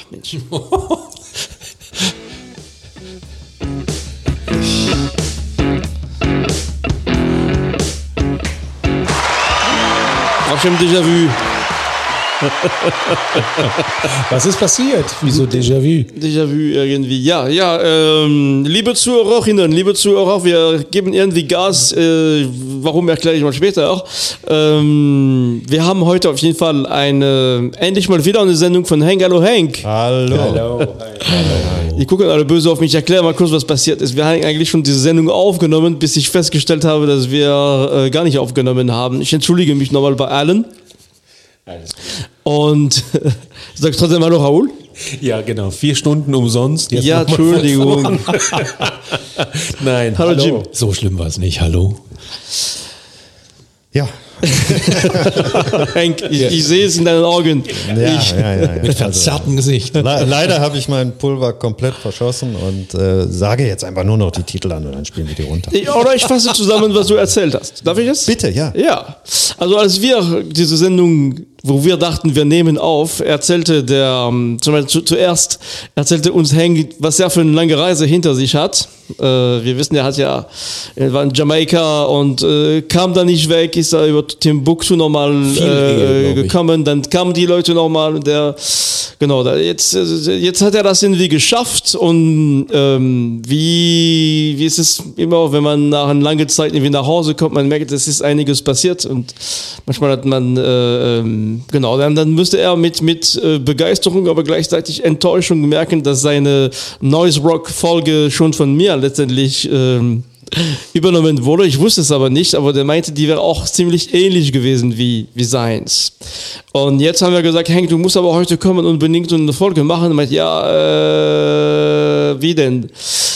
Mensch. Auch schon Déjà-vu. Was ist passiert? Wieso Déjà-vu? Déjà-vu irgendwie. Ja, liebe Zuhörerinnen, liebe Zuhörer, wir geben irgendwie Gas. Warum erkläre ich mal später auch. Wir haben heute auf jeden Fall endlich mal wieder eine Sendung von Hank. Hallo Hank. Hallo. Hallo. Die gucken alle böse auf mich. Ich erkläre mal kurz, was passiert ist. Wir haben eigentlich schon diese Sendung aufgenommen, bis ich festgestellt habe, dass wir gar nicht aufgenommen haben. Ich entschuldige mich nochmal bei allen. Alles gut. Und sag trotzdem Hallo Raoul. Ja, genau. 4 Stunden umsonst. Jetzt Ja, Entschuldigung. Nein, Hallo, Jim. So schlimm war es nicht. Hallo. Ja. Hank, ich sehe es in deinen Augen. Ja. Mit verzerrtem Gesicht. Leider habe ich mein Pulver komplett verschossen und sage jetzt einfach nur noch die Titel an und dann spielen wir die runter. Oder ich fasse zusammen, was du erzählt hast. Darf ich das? Bitte, ja. Ja. Also als wir diese Sendung, wo wir dachten, wir nehmen auf, erzählte zuerst erzählte uns Hank, was er für eine lange Reise hinter sich hat. Wir wissen, er war in Jamaika und kam da nicht weg, ist da über Timbuktu nochmal gekommen, dann kamen die Leute nochmal und jetzt hat er das irgendwie geschafft und wie ist es immer, wenn man nach einer langen Zeit irgendwie nach Hause kommt, man merkt, es ist einiges passiert und manchmal hat man dann müsste er mit Begeisterung, aber gleichzeitig Enttäuschung merken, dass seine Noise Rock Folge schon von mir letztendlich übernommen wurde. Ich wusste es aber nicht, aber der meinte, die wäre auch ziemlich ähnlich gewesen wie seins. Und jetzt haben wir gesagt, Hank, du musst aber heute kommen und unbedingt so eine Folge machen. Und meinte, wie denn?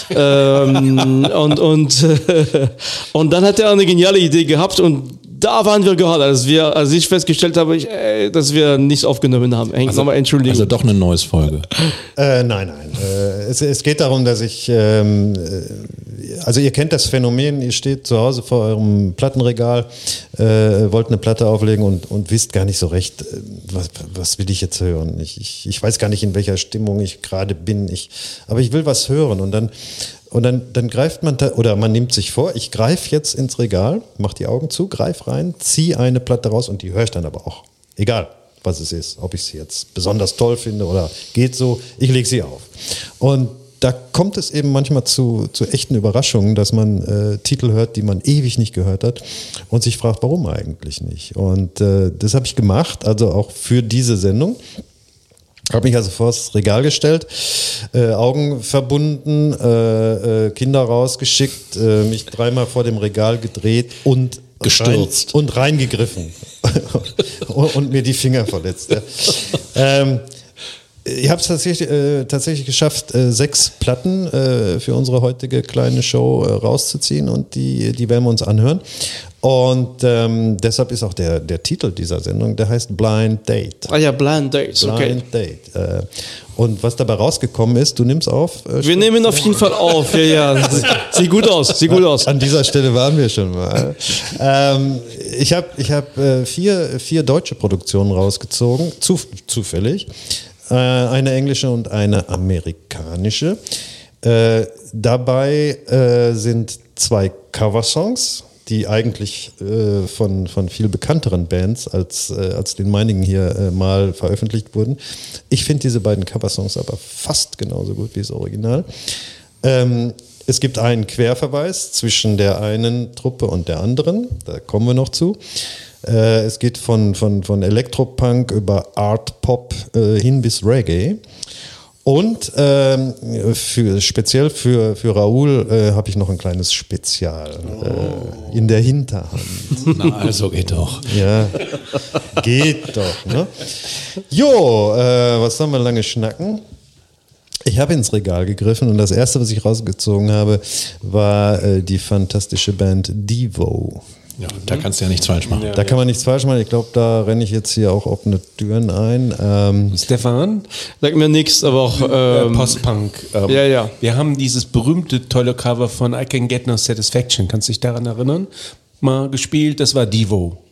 Und dann hat er eine geniale Idee gehabt und da waren wir gerade, als ich festgestellt habe, dass wir nichts aufgenommen haben. Hank, nochmal entschuldigen. Also doch eine neues Folge. Nein. Es geht darum, dass ich, also ihr kennt das Phänomen, ihr steht zu Hause vor eurem Plattenregal, wollt eine Platte auflegen und wisst gar nicht so recht, was will ich jetzt hören. Ich weiß gar nicht, in welcher Stimmung ich gerade bin, aber ich will was hören und dann greift man oder man nimmt sich vor, ich greife jetzt ins Regal, mach die Augen zu, greif rein, zieh eine Platte raus und die höre ich dann aber auch. Egal, was es ist, ob ich sie jetzt besonders toll finde oder geht so, ich lege sie auf. Und da kommt es eben manchmal zu echten Überraschungen, dass man Titel hört, die man ewig nicht gehört hat und sich fragt, warum eigentlich nicht. Und das habe ich gemacht, also auch für diese Sendung. Habe mich also vors Regal gestellt, Augen verbunden, Kinder rausgeschickt, mich 3-mal vor dem Regal gedreht und gestürzt und reingegriffen und mir die Finger verletzt. Ja. Ich habe es tatsächlich geschafft, 6 Platten für unsere heutige kleine Show rauszuziehen und die werden wir uns anhören. Und deshalb ist auch der Titel dieser Sendung, der heißt Blind Date. Ah ja, Blind Date, okay. Blind Date. Und was dabei rausgekommen ist, du nimmst auf? Wir nehmen auf jeden Fall auf, ja. Sieht gut aus. An dieser Stelle waren wir schon mal. Ich hab 4 deutsche Produktionen rausgezogen, zufällig. Eine englische und eine amerikanische. Dabei sind 2 Coversongs, die eigentlich von viel bekannteren Bands als den meinigen hier mal veröffentlicht wurden. Ich finde diese beiden Coversongs aber fast genauso gut wie das Original. Es gibt einen Querverweis zwischen der einen Truppe und der anderen, da kommen wir noch zu. Es geht von Elektropunk über Art Pop hin bis Reggae. Und speziell für Raoul habe ich noch ein kleines Spezial in der Hinterhand. Na, also geht doch. Ja, geht doch. Ne? Jo, was sollen wir lange schnacken? Ich habe ins Regal gegriffen und das erste, was ich rausgezogen habe, war die fantastische Band Devo. Ja, da kannst du ja nichts falsch machen. Da kann man nichts falsch machen. Ich glaube, da renne ich jetzt hier auch offene Türen ein. Stefan? Sagt mir nichts, aber auch Post-Punk. Ja. Wir haben dieses berühmte, tolle Cover von I Can Get No Satisfaction. Kannst du dich daran erinnern? Mal gespielt, das war Devo.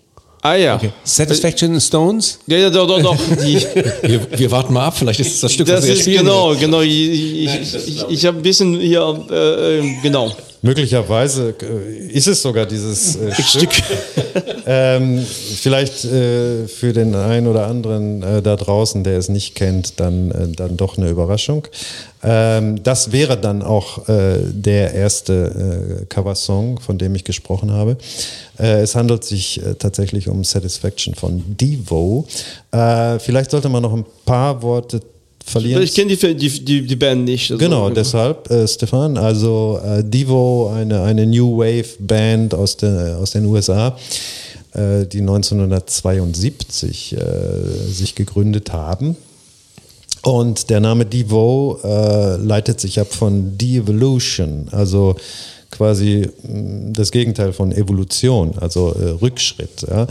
Ah ja. Okay. Satisfaction Stones? Ja, doch. Wir warten mal ab, vielleicht ist es das Stück, Das wir ist spielen. genau. Ich habe ein bisschen hier, genau. Möglicherweise ist es sogar dieses Stück. Vielleicht für den einen oder anderen da draußen, der es nicht kennt, dann doch eine Überraschung. Das wäre dann auch der erste Coversong, von dem ich gesprochen habe. Es handelt sich tatsächlich um Satisfaction von Devo. Vielleicht sollte man noch ein paar Worte verlieren. Ich kenne die Band nicht. Also Genau, deshalb, Stefan, also Devo, eine New Wave Band aus den USA, die 1972 sich gegründet haben. Und der Name Devo leitet sich ab von De-Evolution, also quasi das Gegenteil von Evolution, also Rückschritt. Ja.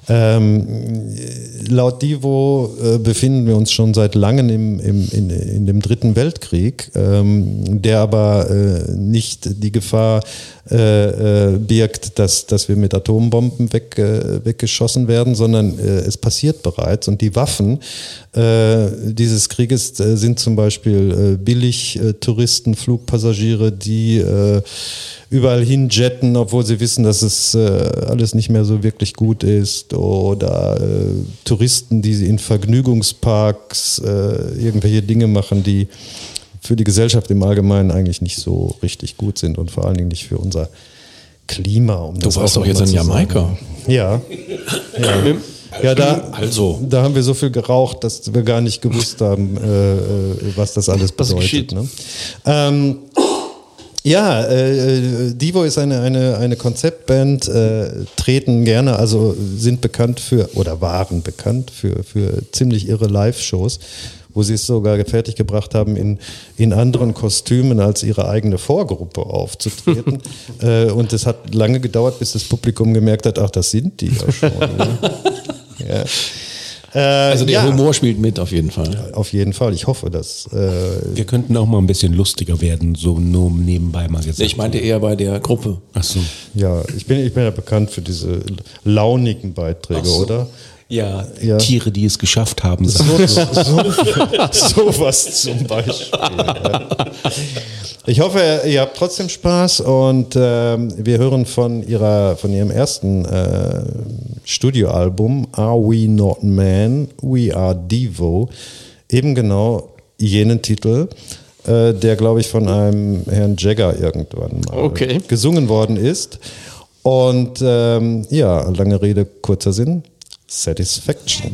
Laut Devo befinden wir uns schon seit langem in dem Dritten Weltkrieg, der aber nicht die Gefahr birgt, dass wir mit Atombomben weggeschossen werden, sondern es passiert bereits. Und die Waffen dieses Krieges sind zum Beispiel Billig-Touristen, Flugpassagiere, die überall hinjetten, obwohl sie wissen, dass es alles nicht mehr so wirklich gut ist, oder Touristen, die in Vergnügungsparks irgendwelche Dinge machen, die für die Gesellschaft im Allgemeinen eigentlich nicht so richtig gut sind und vor allen Dingen nicht für unser Klima. Du warst doch jetzt in Jamaika. Ja. Ja, da haben wir so viel geraucht, dass wir gar nicht gewusst haben, was das alles bedeutet. Ne? Devo ist eine Konzeptband, treten gerne, also sind bekannt waren bekannt für ziemlich irre Live-Shows, wo sie es sogar fertiggebracht haben, in anderen Kostümen als ihre eigene Vorgruppe aufzutreten. Und es hat lange gedauert, bis das Publikum gemerkt hat, ach, das sind die ja schon. Ne? Ja. Also der Humor spielt mit, auf jeden Fall. Auf jeden Fall, ich hoffe, dass... Wir könnten auch mal ein bisschen lustiger werden, so nur nebenbei mal gesagt. Ich meinte eher bei der Gruppe. Ach so. Ja, ich bin ja bekannt für diese launigen Beiträge, oder? Ja, Tiere, die es geschafft haben. Sowas zum Beispiel. Ja. Ich hoffe, ihr habt trotzdem Spaß und wir hören von ihrem ersten Studioalbum Are We Not Men? We Are Devo eben genau jenen Titel, der, glaube ich, von einem Herrn Jagger irgendwann mal gesungen worden ist. Und lange Rede, kurzer Sinn. Satisfaction.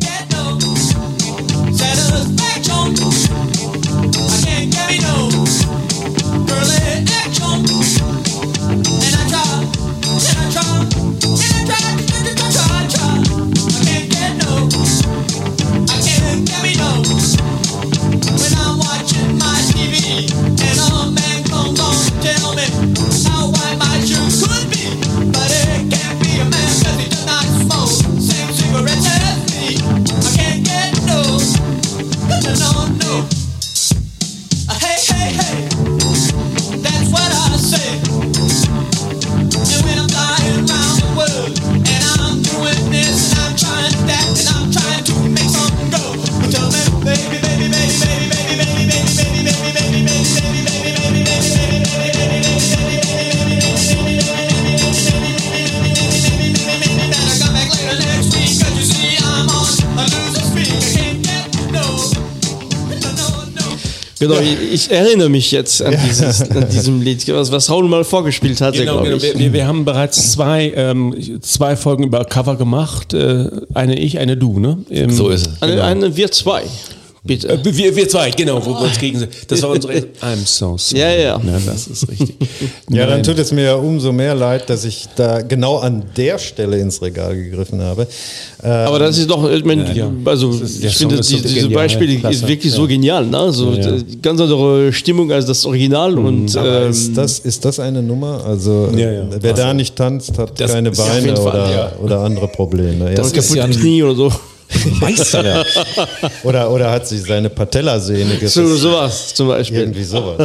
Genau, ich erinnere mich jetzt an diesem Lied, was Raul mal vorgespielt hatte, glaube ich. Wir haben bereits zwei Folgen über Cover gemacht, eine ich, eine du, ne? So ist es. Eine wir zwei. Bitte. Wir zwei, genau, wo wir uns gegen sind. Das war unsere I'm so sorry. Ja. Das ist richtig. Ja, dann tut es mir ja umso mehr leid, dass ich da genau an der Stelle ins Regal gegriffen habe. Aber das ist doch, ich finde, diese Beispiele ist wirklich so genial. Ne? Also ganz andere Stimmung als das Original. Und ist das eine Nummer? Also wer da nicht tanzt, hat keine Beine oder andere Probleme. Das ist ja Knie oder so. Meisterwerk. Oder hat sich seine Patellasehne sowas zum Beispiel. Irgendwie sowas.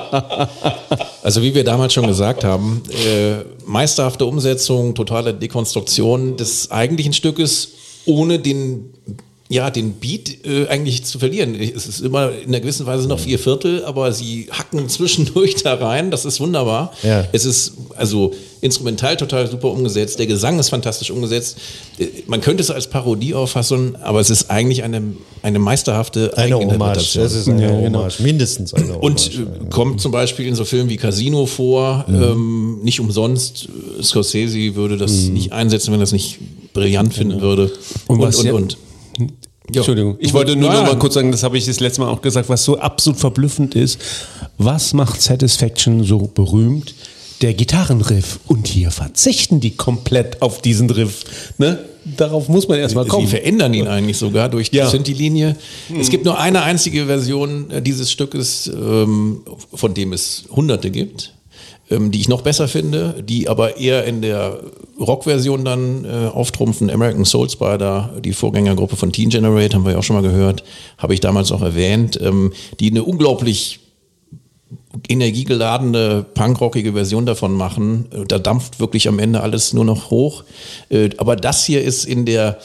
Also wie wir damals schon gesagt haben, meisterhafte Umsetzung, totale Dekonstruktion des eigentlichen Stückes, ohne den Beat eigentlich zu verlieren. Es ist immer in einer gewissen Weise noch 4/4, aber sie hacken zwischendurch da rein, das ist wunderbar. Ja. Es ist also instrumental total super umgesetzt, der Gesang ist fantastisch umgesetzt. Man könnte es als Parodie auffassen, aber es ist eigentlich eine meisterhafte Eigeninterpretation. Es ist eine Hommage, mindestens eine Hommage. Und kommt zum Beispiel in so Filmen wie Casino vor, nicht umsonst. Scorsese würde das nicht einsetzen, wenn er das nicht brillant finden würde. Und. Ja. Entschuldigung, ich wollte nur noch mal kurz sagen, das habe ich das letzte Mal auch gesagt, was so absolut verblüffend ist. Was macht Satisfaction so berühmt? Der Gitarrenriff. Und hier verzichten die komplett auf diesen Riff. Ne? Darauf muss man erstmal kommen. Sie verändern ihn eigentlich sogar durch die Synthi-Linie. Es gibt nur eine einzige Version dieses Stückes, von dem es Hunderte gibt, die ich noch besser finde, die aber eher in der Rockversion dann auftrumpfen. American Soul Spider, die Vorgängergruppe von Teen Generate, haben wir ja auch schon mal gehört, habe ich damals auch erwähnt, die eine unglaublich energiegeladene, punkrockige Version davon machen. Da dampft wirklich am Ende alles nur noch hoch. Aber das hier ist in der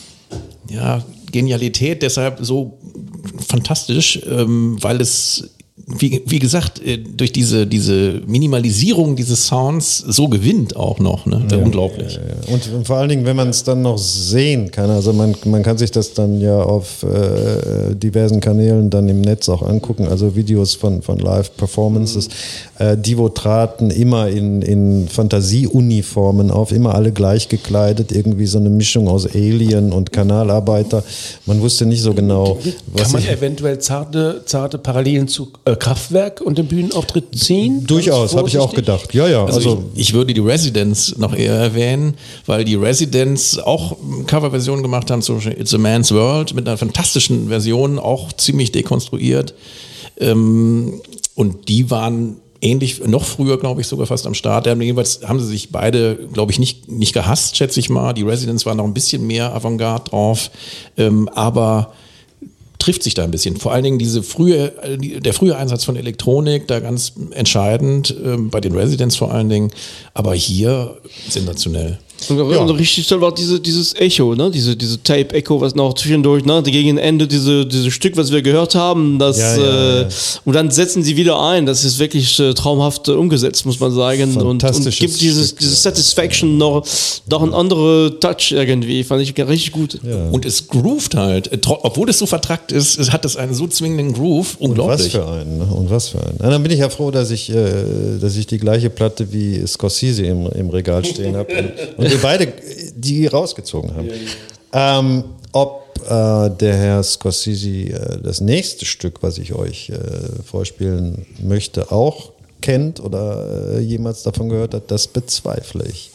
Genialität deshalb so fantastisch, weil es wie gesagt, durch diese Minimalisierung dieses Sounds so gewinnt auch noch, ne? Unglaublich. Ja. Und vor allen Dingen, wenn man es dann noch sehen kann, also man kann sich das dann ja auf diversen Kanälen dann im Netz auch angucken, also Videos von Live-Performances. Devo traten immer in Fantasieuniformen auf, immer alle gleich gekleidet, irgendwie so eine Mischung aus Alien und Kanalarbeiter. Man wusste nicht so genau, was. Kann man eventuell zarte Parallelen zu Kraftwerk und dem Bühnenauftritt ziehen? Durchaus, habe ich auch gedacht. Ja. Also ich würde die Residents noch eher erwähnen, weil die Residents auch Coverversionen gemacht haben, zum Beispiel It's a Man's World, mit einer fantastischen Version, auch ziemlich dekonstruiert. Und die waren ähnlich, noch früher, glaube ich, sogar fast am Start. Jedenfalls haben sie sich beide, glaube ich, nicht gehasst, schätze ich mal. Die Residents waren noch ein bisschen mehr Avantgarde drauf, aber trifft sich da ein bisschen. Vor allen Dingen der frühe Einsatz von Elektronik, da ganz entscheidend, bei den Residents vor allen Dingen, aber hier sensationell. Und richtig toll war dieses Echo, ne? Diese Tape-Echo, was noch zwischendurch, ne? Gegen Ende dieses Stück, was wir gehört haben, und dann setzen sie wieder ein. Das ist wirklich traumhaft umgesetzt, muss man sagen. Und gibt dieses Satisfaction noch einen anderen Touch irgendwie. Fand ich richtig gut. Ja. Und es groovt halt. Obwohl es so vertrackt ist, es hat es einen so zwingenden Groove. Unglaublich. Und was für einen. Dann bin ich ja froh, dass ich die gleiche Platte wie Scorsese im Regal stehen habe. Und wir beide die rausgezogen haben. Ob der Herr Scorsese das nächste Stück, was ich euch vorspielen möchte, auch kennt oder jemals davon gehört hat, das bezweifle ich.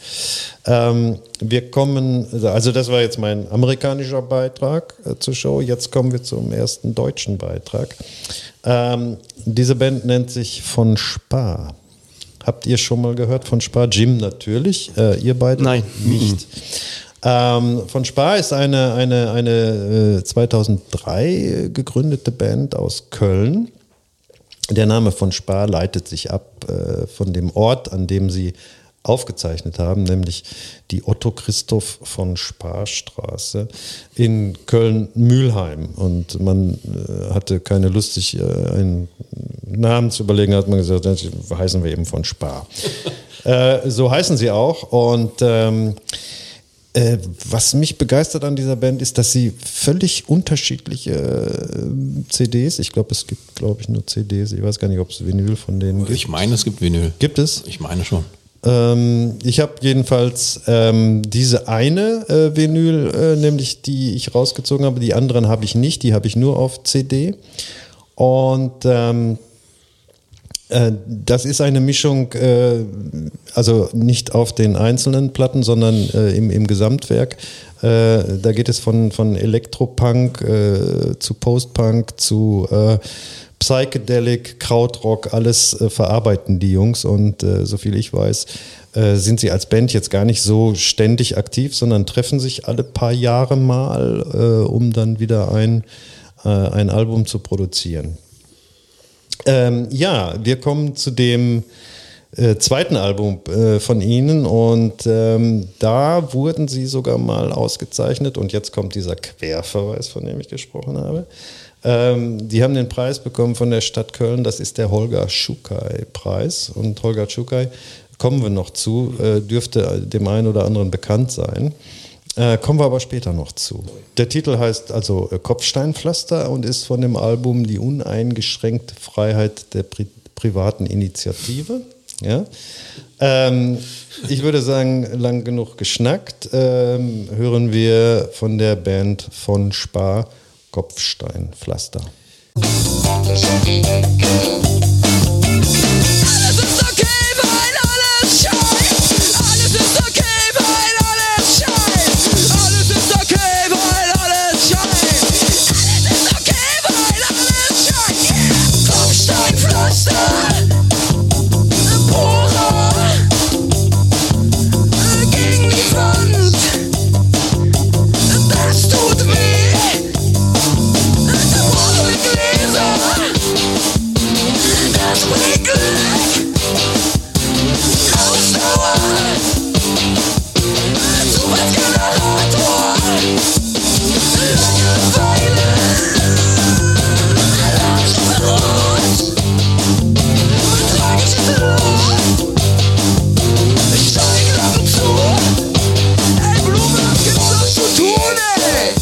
Wir kommen, also das war jetzt mein amerikanischer Beitrag zur Show, jetzt kommen wir zum ersten deutschen Beitrag. Diese Band nennt sich Von Spa. Habt ihr schon mal gehört von Spa? Jim natürlich, ihr beide? Nein. Nicht. Von Spa ist eine 2003 gegründete Band aus Köln. Der Name von Spa leitet sich ab von dem Ort, an dem sie aufgezeichnet haben, nämlich die Otto-Christoph von Spa-Straße in Köln-Mühlheim. Und man hatte keine Lust, sich einen Namen zu überlegen, hat man gesagt, heißen wir eben von Spa. So heißen sie auch. Und was mich begeistert an dieser Band ist, dass sie völlig unterschiedliche CDs, ich glaube, es gibt, nur CDs, ich weiß gar nicht, ob es Vinyl von denen gibt. Ich meine, es gibt Vinyl. Gibt es? Ich meine schon. Ich habe jedenfalls diese eine Vinyl, nämlich die ich rausgezogen habe, die anderen habe ich nicht, die habe ich nur auf CD. Und Das ist eine Mischung, also nicht auf den einzelnen Platten, sondern im Gesamtwerk. Da geht es von Elektropunk zu Postpunk zu Psychedelic, Krautrock, alles verarbeiten die Jungs. Und soviel ich weiß, sind sie als Band jetzt gar nicht so ständig aktiv, sondern treffen sich alle paar Jahre mal, um dann wieder ein Album zu produzieren. Wir kommen zu dem zweiten Album von ihnen und da wurden sie sogar mal ausgezeichnet und jetzt kommt dieser Querverweis, von dem ich gesprochen habe. Die haben den Preis bekommen von der Stadt Köln, das ist der Holger Schukai-Preis und Holger Schukai, kommen wir noch zu, dürfte dem einen oder anderen bekannt sein. Kommen wir aber später noch zu. Der Titel heißt also Kopfsteinpflaster und ist von dem Album Die uneingeschränkte Freiheit der privaten Initiative. Ja? Ich würde sagen, lang genug geschnackt. Hören wir von der Band von Spar Kopfsteinpflaster. Alles ist okay, weil alles scheint. Alles ist okay, weil alles scheint. Alles ist okay, weil alles scheint. Alles ist okay, weil alles scheint. Kopfsteinpflaster. Bohrer. Gegen die Wand. Das tut weh. Zerbrochene Gläser. Das bringt Glück. Ausdauer. Zufallsgenerator. Langeweile. Alarmschrot. Tragisches Lot. Steigen zu. Ey, Blume, was gibt's noch zu tun, ey?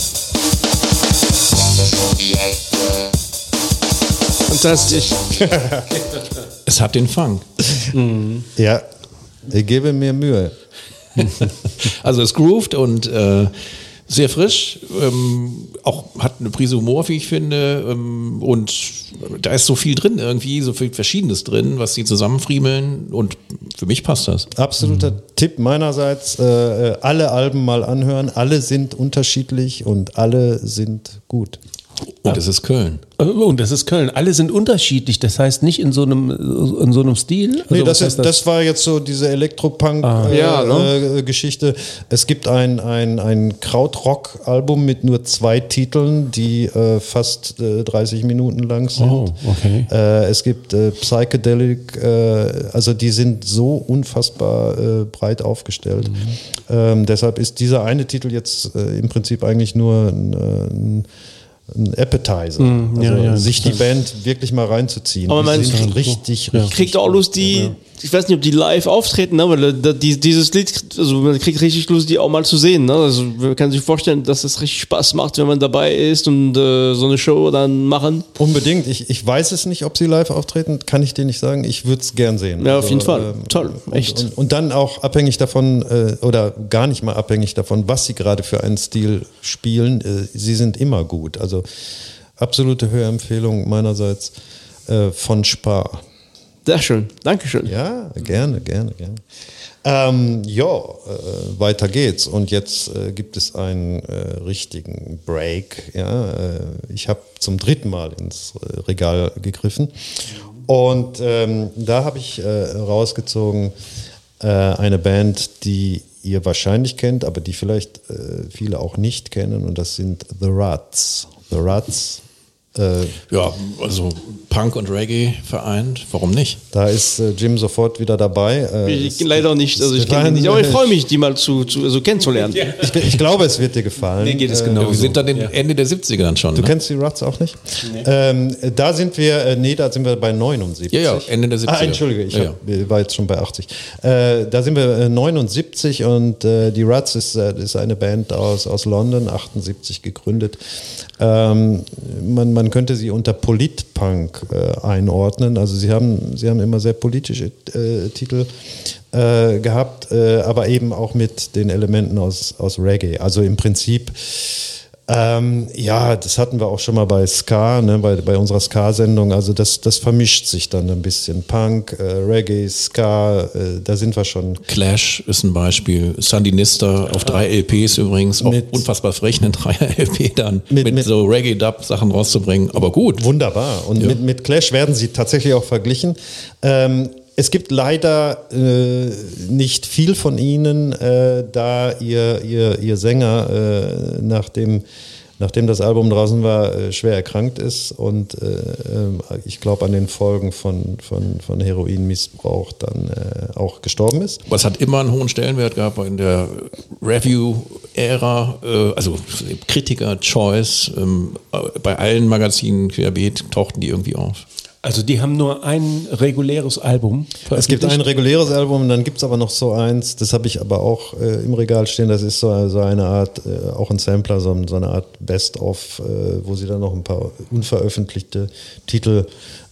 Fantastisch. Es hat den Fang. Ja, ich gebe mir Mühe. Also es groovt und sehr frisch, auch hat eine Prise Humor, wie ich finde, und da ist so viel drin irgendwie, so viel Verschiedenes drin, was sie zusammenfriemeln und für mich passt das. Absoluter Tipp meinerseits, alle Alben mal anhören, alle sind unterschiedlich und alle sind gut. Und es ist Köln. Und das ist Köln. Alle sind unterschiedlich, das heißt nicht in so einem Stil. Nee, Also, das war jetzt so diese Elektropunk-Geschichte. Es gibt ein Krautrock-Album mit nur 2 Titeln, die fast 30 Minuten lang sind. Oh, okay. Es gibt Psychedelic, also die sind so unfassbar breit aufgestellt. Deshalb ist dieser eine Titel jetzt im Prinzip eigentlich nur ein Appetizer. Sich die Band wirklich mal reinzuziehen. Aber die sind richtig kriegt auch Lust, ich weiß nicht, ob die live auftreten, ne? Weil dieses Lied, also man kriegt richtig Lust, die auch mal zu sehen. Ne? Also man kann sich vorstellen, dass es richtig Spaß macht, wenn man dabei ist und so eine Show dann machen. Unbedingt. Ich weiß es nicht, ob sie live auftreten, kann ich dir nicht sagen. Ich würde es gern sehen. Ja, auf jeden Fall. Toll, echt. Und dann auch abhängig davon, oder gar nicht mal abhängig davon, was sie gerade für einen Stil spielen. Sie sind immer gut. Also absolute Hörempfehlung meinerseits von Spar. Sehr schön, Dankeschön. Ja, gerne. Weiter geht's. Und jetzt gibt es einen richtigen Break. Ja? Ich habe zum 3. Mal ins Regal gegriffen. Und da habe ich rausgezogen eine Band, die ihr wahrscheinlich kennt, aber die vielleicht viele auch nicht kennen. Und das sind The Ruts. The Ruts. Ja, also Punk und Reggae vereint, warum nicht? Da ist Jim sofort wieder dabei. Ich leider nicht, also ich kenne die nicht, aber ich freue mich, die mal kennenzulernen. Ja. Ich glaube, es wird dir gefallen. Mir geht es genau. Wir sind dann Ende der 70er dann schon. Du kennst die Ruts auch nicht? Nee. Da sind wir bei 79. Ja, Ende der 70er. Entschuldige, ich war jetzt schon bei 80. Da sind wir 79 und die Ruts ist eine Band aus London, 78 gegründet. Man könnte sie unter Politpunk einordnen. Also sie haben immer sehr politische Titel gehabt, aber eben auch mit den Elementen aus Reggae. Also im Prinzip Ja, das hatten wir auch schon mal bei Ska, ne, bei unserer Ska-Sendung. Also das vermischt sich dann ein bisschen. Punk, Reggae, Ska, da sind wir schon. Clash ist ein Beispiel. Sandinista auf 3 LPs übrigens. Auch unfassbar frech, eine 3er-LP dann mit so Reggae-Dub-Sachen rauszubringen. Aber gut. Wunderbar. Und mit Clash werden sie tatsächlich auch verglichen. Es gibt leider nicht viel von ihnen, da ihr Sänger, nachdem das Album draußen war, schwer erkrankt ist und ich glaube an den Folgen von Heroinmissbrauch dann auch gestorben ist. Aber es hat immer einen hohen Stellenwert gehabt in der Review-Ära, also Kritiker-Choice, bei allen Magazinen querbeet tauchten die irgendwie auf. Also die haben nur ein reguläres Album. Es gibt ein reguläres Album, dann gibt es aber noch so eins, das habe ich aber auch im Regal stehen, das ist so eine Art, auch ein Sampler, so eine Art Best-of, wo sie dann noch ein paar unveröffentlichte Titel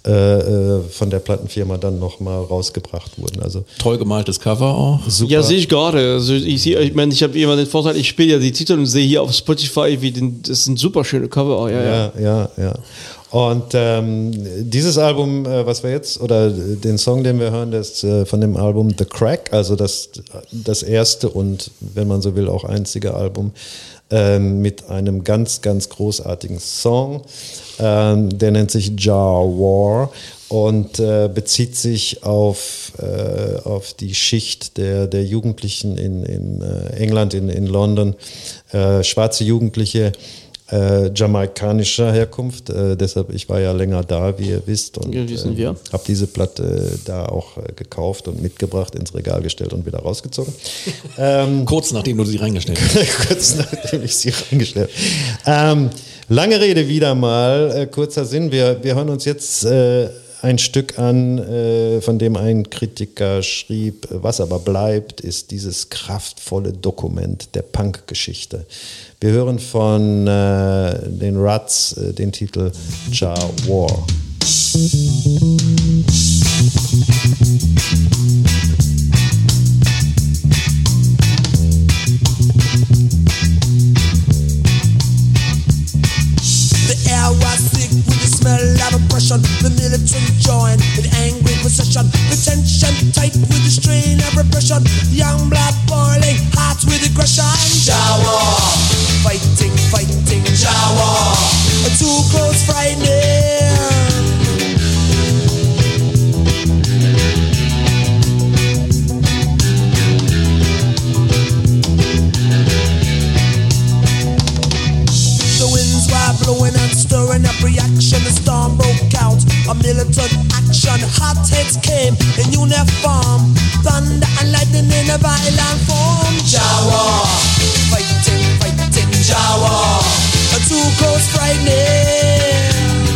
von der Plattenfirma dann nochmal rausgebracht wurden. Also toll gemaltes Cover auch. Super. Ja, sehe ich gerade. Also ich habe immer den Vorteil, ich spiele ja die Titel und sehe hier auf Spotify, das sind super schöne Cover. Ja. Und dieses Album, was wir jetzt, oder den Song, den wir hören, das ist von dem Album The Crack, also das erste und, wenn man so will, auch einzige Album mit einem ganz, ganz großartigen Song. Der nennt sich Jar War und bezieht sich auf die Schicht der Jugendlichen in England, in London, schwarze Jugendliche, jamaikanischer Herkunft, deshalb, ich war ja länger da, wie ihr wisst, und habe diese Platte da auch gekauft und mitgebracht, ins Regal gestellt und wieder rausgezogen. Kurz nachdem du sie reingestellt hast. Kurz nachdem ich sie reingestellt habe. Lange Rede wieder mal, kurzer Sinn, wir hören uns jetzt ein Stück an, von dem ein Kritiker schrieb, was aber bleibt, ist dieses kraftvolle Dokument der Punk-Geschichte. Wir hören von den Ruts den Titel Jar War. Oppression, the militant join in angry possession, retention tight with the strain of repression, young blood boiling hot with aggression. Jawa, fighting, Jawa, too close, frightening. Blowing and stirring up reaction, the storm broke out. A militant action, hot heads came in uniform, thunder and lightning in a violent form. Jawa, fighting, Jawa, too close, frightening.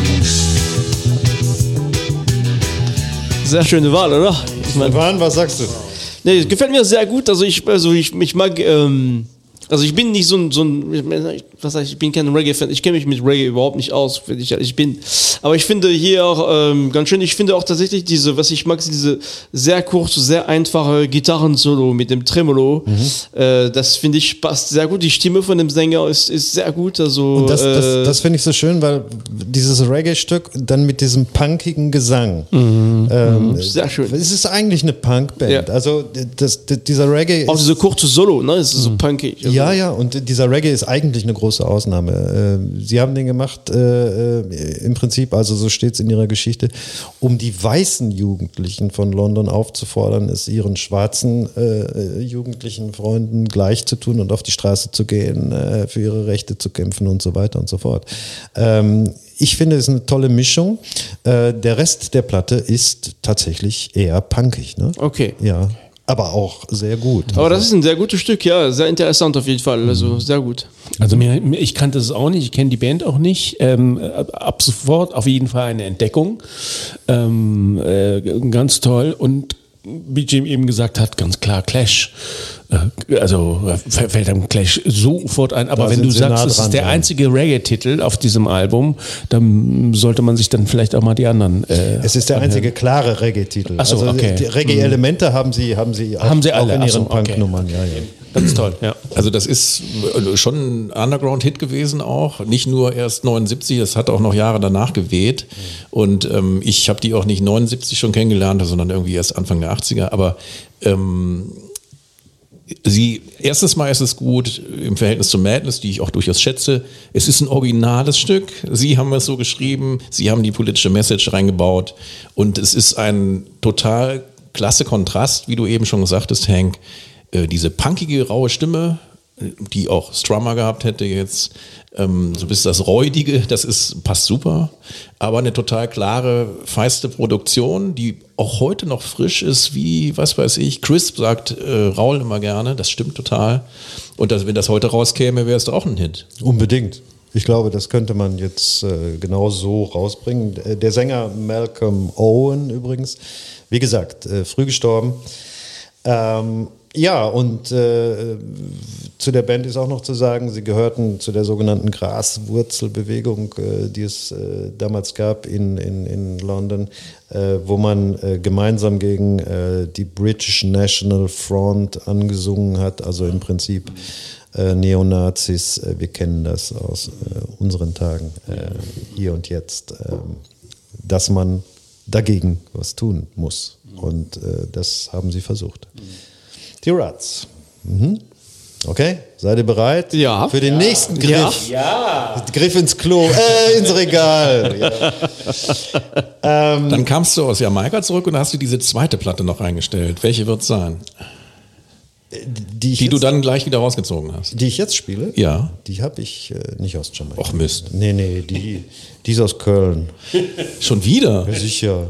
Sehr schöne Wahl, oder? Was sagst du? Nee, gefällt mir sehr gut. Also ich mag. Also ich bin nicht so ein ich bin kein Reggae-Fan, ich kenne mich mit Reggae überhaupt nicht aus, wenn ich ehrlich bin. Aber ich finde hier auch ganz schön, ich finde auch tatsächlich was ich mag, diese sehr kurze, sehr einfache Gitarren-Solo mit dem Tremolo. Das finde ich passt sehr gut. Die Stimme von dem Sänger ist sehr gut. Also, und das finde ich so schön, weil dieses Reggae-Stück dann mit diesem punkigen Gesang. Sehr schön. Es ist eigentlich eine Punkband. Ja. Also dieser Reggae auch diese kurze Solo, ne? Es ist so punkig. Also ja, und dieser Reggae ist eigentlich eine große Ausnahme. Sie haben den gemacht, im Prinzip, also so steht es in ihrer Geschichte, um die weißen Jugendlichen von London aufzufordern, es ihren schwarzen jugendlichen Freunden gleich zu tun und auf die Straße zu gehen, für ihre Rechte zu kämpfen und so weiter und so fort. Ich finde, es ist eine tolle Mischung. Der Rest der Platte ist tatsächlich eher punkig. Ne? Okay. Ja. Aber auch sehr gut. Aber das ist ein sehr gutes Stück, ja, sehr interessant auf jeden Fall, also sehr gut. Also ich kannte es auch nicht, ich kenne die Band auch nicht, ab sofort auf jeden Fall eine Entdeckung, ganz toll und wie Jim eben gesagt hat, ganz klar Clash. Also fällt einem Clash sofort ein. Aber wenn du sagst, es ist der einzige Reggae-Titel auf diesem Album, dann sollte man sich dann vielleicht auch mal die anderen es ist der einzige klare Reggae-Titel. Ach so, also okay. die Reggae-Elemente haben sie auch alle in ihren Punk-Nummern. Ja. Ganz toll, ja. Also das ist schon ein Underground-Hit gewesen auch. Nicht nur erst 79, das hat auch noch Jahre danach geweht. Und ich habe die auch nicht 79 schon kennengelernt, sondern irgendwie erst Anfang der 80er. Aber erstens mal ist es gut im Verhältnis zu Madness, die ich auch durchaus schätze. Es ist ein originales Stück. Sie haben es so geschrieben, sie haben die politische Message reingebaut und es ist ein total klasse Kontrast, wie du eben schon gesagt hast, Hank. Diese punkige, raue Stimme, die auch Strummer gehabt hätte jetzt, so bis das Räudige, passt super. Aber eine total klare, feiste Produktion, die auch heute noch frisch ist, wie, was weiß ich, Crisp sagt Raul immer gerne, das stimmt total. Und wenn das heute rauskäme, wäre es doch auch ein Hit. Unbedingt. Ich glaube, das könnte man jetzt genau so rausbringen. Der Sänger Malcolm Owen übrigens, wie gesagt, früh gestorben. Ja, und zu der Band ist auch noch zu sagen, sie gehörten zu der sogenannten Graswurzelbewegung, die es damals gab in London, wo man gemeinsam gegen die British National Front angesungen hat, also im Prinzip Neonazis. Wir kennen das aus unseren Tagen, hier und jetzt, dass man dagegen was tun muss. Und das haben sie versucht. Die Ruts. Okay, seid ihr bereit? Ja. Für den nächsten Griff. Ja. Griff ins Klo, ins Regal. Ja. Dann kamst du aus Jamaika zurück und hast du diese zweite Platte noch eingestellt. Welche wird es sein? Die du dann gleich wieder rausgezogen hast. Die ich jetzt spiele? Ja. Die habe ich nicht aus Jamaika. Och Mist. Nee, die ist aus Köln. Schon wieder? Ja, sicher.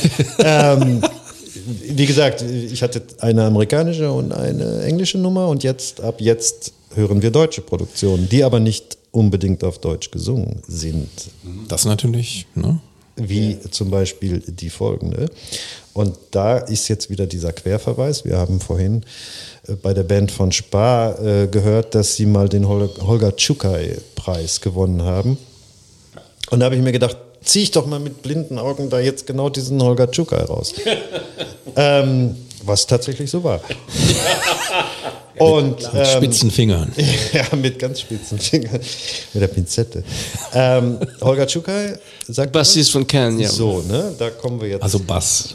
Wie gesagt, ich hatte eine amerikanische und eine englische Nummer und ab jetzt hören wir deutsche Produktionen, die aber nicht unbedingt auf Deutsch gesungen sind. Das natürlich, ne? Wie zum Beispiel die folgende. Und da ist jetzt wieder dieser Querverweis. Wir haben vorhin bei der Band von Spar gehört, dass sie mal den Holger Czukay-Preis gewonnen haben. Und da habe ich mir gedacht, zieh ich doch mal mit blinden Augen da jetzt genau diesen Holger Czukay raus. Was tatsächlich so war. Und, mit spitzen Fingern. Ja, mit ganz spitzen Fingern. Mit der Pinzette. Holger Czukay sagt. Bassist von Can, ja. So, ne? Da kommen wir jetzt. Also Bass.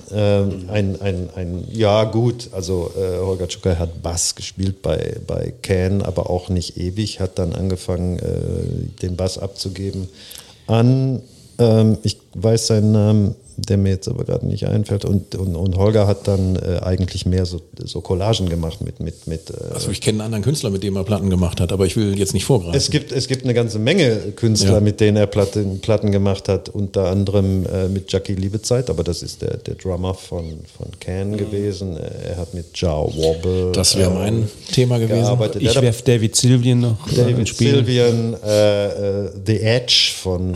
Ja, gut. Also Holger Czukay hat Bass gespielt bei Can, aber auch nicht ewig. Hat dann angefangen, den Bass abzugeben an. Ich weiß seinen Namen, der mir jetzt aber gerade nicht einfällt. Und Holger hat dann eigentlich mehr so Collagen gemacht mit also ich kenne einen anderen Künstler, mit dem er Platten gemacht hat, aber ich will jetzt nicht vorgreifen. Es gibt eine ganze Menge Künstler, mit denen er Platten gemacht hat, unter anderem mit Jackie Liebezeit, aber das ist der Drummer von Can gewesen. Er hat mit Joe Wobble. Das wäre mein Thema gewesen. Gearbeitet. Ich werfe David Sylvian noch David Sylvian, The Edge von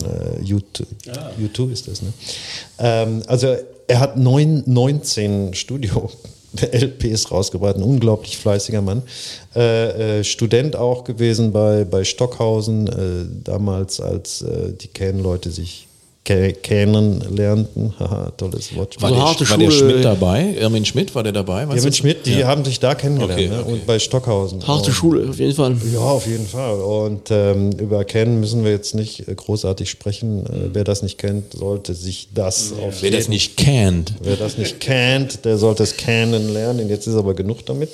U2 ist das, ne? Also er hat 19 Studio-LPs rausgebracht, ein unglaublich fleißiger Mann. Student auch gewesen bei Stockhausen, damals als die Can-Leute sich kennenlernten. Haha, tolles Wort. War der Schmidt dabei? Irmin Schmidt, war der dabei? Irmin Schmidt, die haben sich da kennengelernt, okay, ne? Okay. Und bei Stockhausen. Harte Schule, auf jeden Fall. Ja, auf jeden Fall. Und über Ken müssen wir jetzt nicht großartig sprechen. Wer das nicht kennt, sollte sich das auf Wer das nicht kennt. Wer das nicht kennt, der sollte es kennen lernen. Jetzt ist aber genug damit.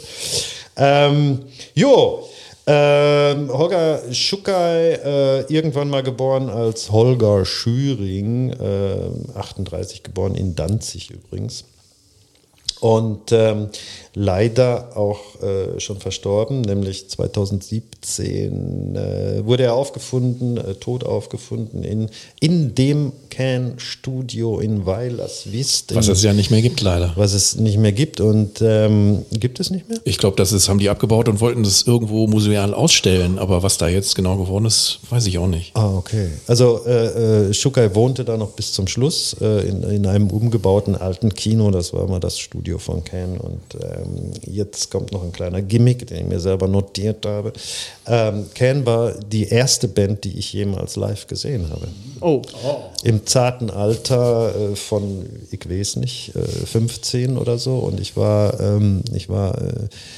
Holger Czukay, irgendwann mal geboren als Holger Schüring, 38 geboren in Danzig übrigens. Und leider auch schon verstorben, nämlich 2017 wurde er tot aufgefunden in dem Can-Studio in Weilerswist. Was es ja nicht mehr gibt, leider. Was es nicht mehr gibt. Und gibt es nicht mehr? Ich glaube, haben die abgebaut und wollten das irgendwo museal ausstellen. Aber was da jetzt genau geworden ist, weiß ich auch nicht. Ah, okay. Also Czukay wohnte da noch bis zum Schluss in einem umgebauten alten Kino. Das war mal das Studio von Can. Und jetzt kommt noch ein kleiner Gimmick, den ich mir selber notiert habe. Can war die erste Band, die ich jemals live gesehen habe. Oh. Im zarten Alter von, ich weiß nicht, 15 oder so. Und ich war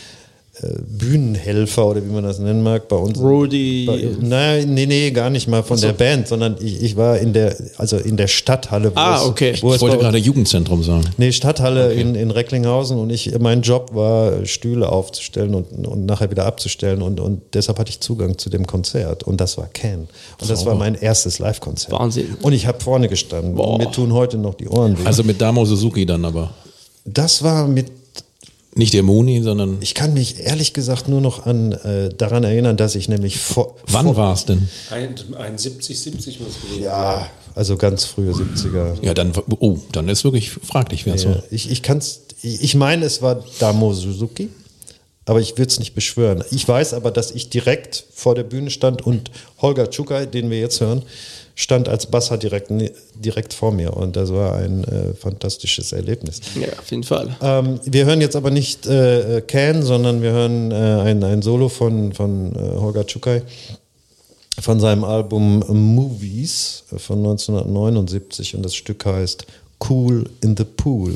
Bühnenhelfer oder wie man das nennen mag bei uns. Rudi. Nee, gar nicht mal von der Band, sondern ich war in der Stadthalle. Okay. Ich wollte gerade Jugendzentrum sagen. Nee, Stadthalle in Recklinghausen und mein Job war, Stühle aufzustellen und nachher wieder abzustellen und deshalb hatte ich Zugang zu dem Konzert und das war Can. Und das war mein erstes Live-Konzert. Wahnsinn. Und ich habe vorne gestanden. Mir tun heute noch die Ohren weh. Also mit Damo Suzuki dann aber. Das war mit nicht der Moni, sondern... Ich kann mich ehrlich gesagt nur noch daran erinnern, dass ich nämlich Wann war es denn? 71 muss es gewesen. Ja, also ganz frühe 70er. Ja, dann ist wirklich fraglich, wer es war. Ich meine, es war Damo Suzuki, aber ich würde es nicht beschwören. Ich weiß aber, dass ich direkt vor der Bühne stand und Holger Czukay, den wir jetzt hören, stand als Basser direkt vor mir und das war ein fantastisches Erlebnis. Ja, auf jeden Fall. Wir hören jetzt aber nicht Can, sondern wir hören ein Solo von Holger Czukay von seinem Album Movies von 1979 und das Stück heißt Cool in the Pool.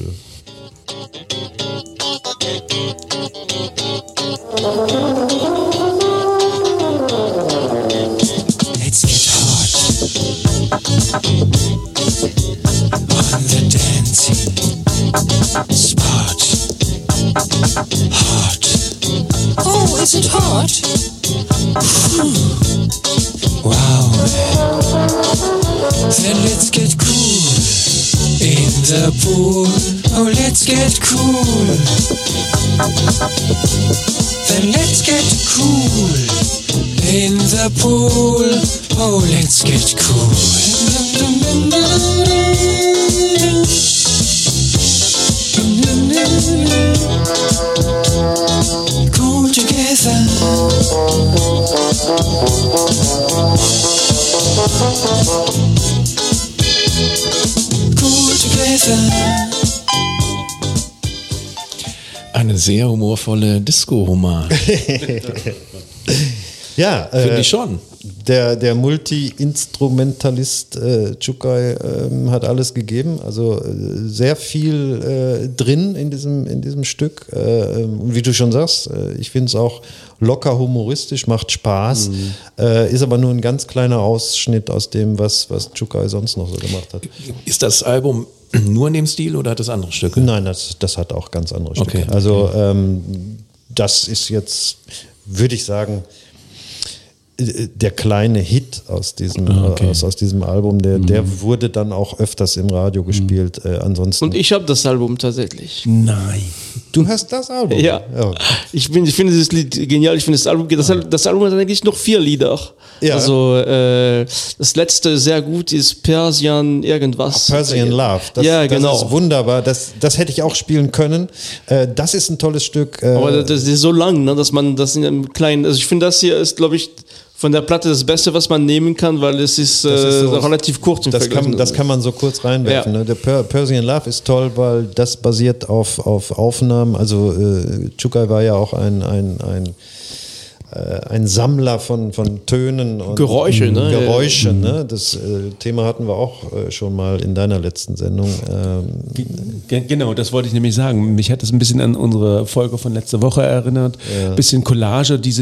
Let's get hot on the dancing spot. Hot. Oh, is it hot? Wow. Then let's get cool in the pool. Oh, let's get cool. Then let's get cool in the pool. Oh, let's get cool. Cool together. Cool together. Eine sehr humorvolle Disco-Humor. Ja, finde ich schon. Der Multi-Instrumentalist Czukay hat alles gegeben, also sehr viel drin in diesem Stück. Wie du schon sagst, ich finde es auch locker humoristisch, macht Spaß, ist aber nur ein ganz kleiner Ausschnitt aus dem, was Czukay sonst noch so gemacht hat. Ist das Album nur in dem Stil oder hat es andere Stücke? Nein, das hat auch ganz andere Stücke. Okay. Also das ist jetzt, würde ich sagen, der kleine Hit aus diesem Album, der wurde dann auch öfters im Radio gespielt. Ansonsten. Und ich habe das Album tatsächlich. Nein. Du hast das Album? Ja. Ich finde dieses Lied genial. Ich finde das Album hat eigentlich noch 4 Lieder. Ja. Also das letzte sehr gut ist Persian irgendwas. Persian Love. Das ist wunderbar. Das hätte ich auch spielen können. Das ist ein tolles Stück. Aber das ist so lang, ne, dass man das in einem kleinen. Also ich finde, das hier ist, glaube ich, von der Platte das Beste, was man nehmen kann, weil es ist so, relativ kurz im Vergleich. Das kann man so kurz reinwerfen. Ja. Ne? Der Persian Love ist toll, weil das basiert auf Aufnahmen. Also Czukay war ja auch ein Sammler von Tönen und Geräusche. Ne? Geräusche, ne? Das Thema hatten wir auch schon mal in deiner letzten Sendung. Genau, das wollte ich nämlich sagen. Mich hat das ein bisschen an unsere Folge von letzter Woche erinnert. Ja. Bisschen Collage, die